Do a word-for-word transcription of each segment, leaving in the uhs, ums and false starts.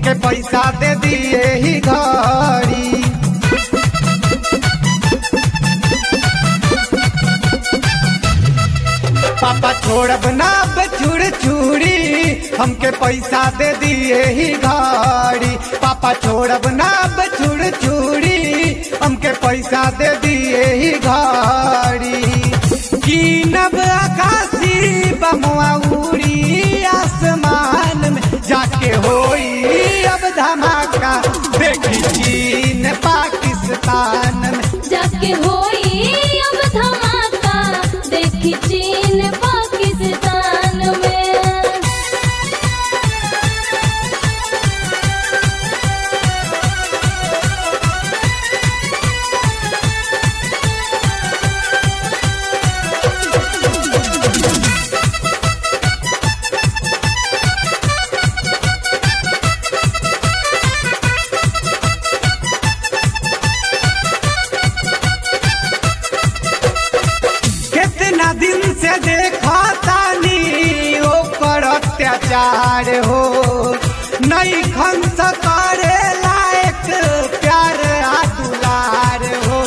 हमके पैसा दे दिए ही घड़ी। पापा छोड़ब ना बछुड़ छुड़ी, हमके पैसा दे दिए ही घड़ी। पापा छोड़ब ना बछुड़ छुड़ी, हमके पैसा दे दिए ही घड़ी। कीनब आकाशी बमवा उड़ी आसमान में जाके होई अब धमाका, देखी चीन पाकिस्तान में जाके होई अब धमाका, देखी चीन पाकिस्तान में। कितना दिन से देखा तानी ओकर अत्याचार हो, नहीं खंस करे लायक प्यार आ दुलार हो।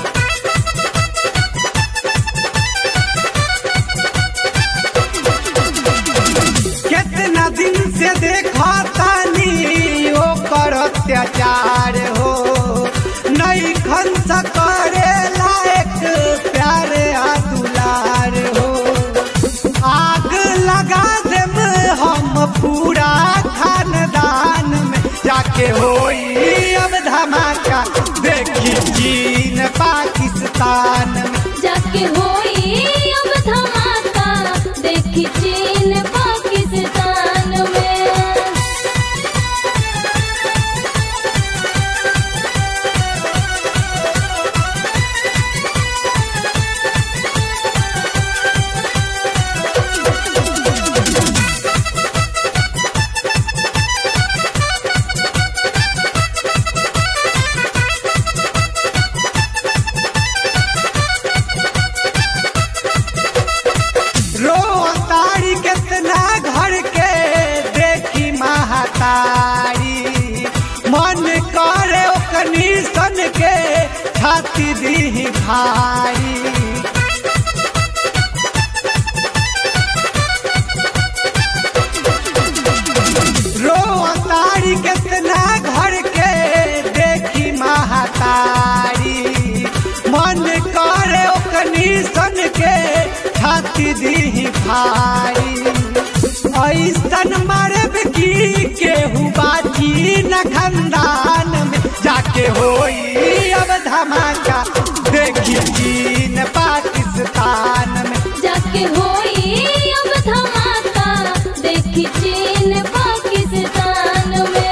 कितना दिन से देखा तानी ओकर अत्याचार हो, नहीं खंस करे लायक प्यार आ दुलार हो। आग लगा देम हम पूरा खानदान में जाके होई अब धमाका, देखी चीन पाकिस्तान में जाके होई अब धमाका, देखी चीन पाकिस्तान में। रोतारी कितना घर के देखी महातारी, मन करे ओकनी सन के छाती दी भारी। रोतारी कितना घर के देखी महातारी, मन करे ओकनी सन के छाती दी भाई। ऐसन मरब की केहू बाजी न खानदान में जाके होई अब धमाका, देखी चीन पाकिस्तान में जाके होई अब धमाका, देखी चीन पाकिस्तान में।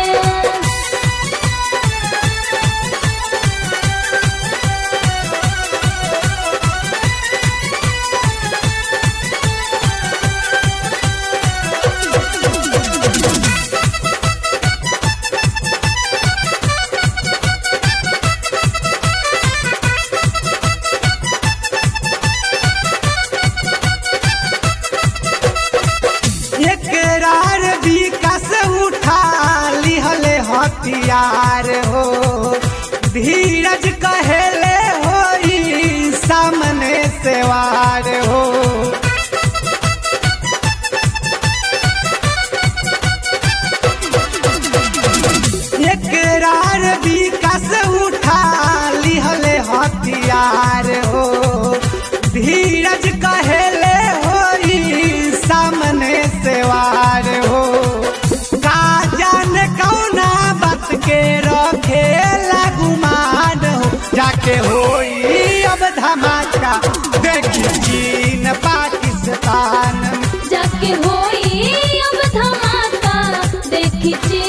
एकरार विकास उठा लिहले हथियार हो, धीरज कहेले होई सामने से वार हो। एकरार विकास उठा लिहले हथियार हो, धीरज कहेले होई सामने से वार हो। का जाने कौना बात के रखे लगुमान हो, जाके होई अब धमाका, देखी चीन पाकिस्तान में जाके होई अब धमाका, देखी चीन